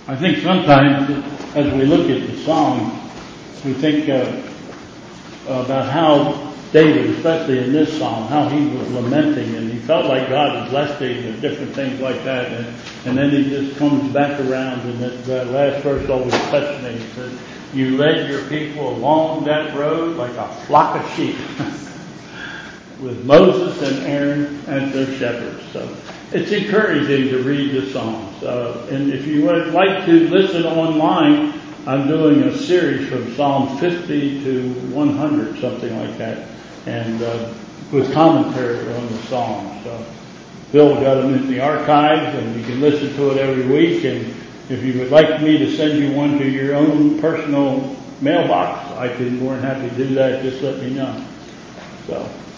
I think sometimes as we look at the Psalms, we think about how David, especially in this Psalm, how he was lamenting and he felt like God had blessed him and different things like that. And then he just comes back around, and that last verse always touched me. He said, "You led your people along that road like a flock of sheep," with Moses and Aaron as their shepherds. So it's encouraging to read the Psalms. And if you would like to listen online, I'm doing a series from Psalm 50 to 100, something like that, and with commentary on the Psalms. So Bill got them in the archives, and you can listen to it every week. And if you would like me to send you one to your own personal mailbox, I'd be more than happy to do that. Just let me know. So.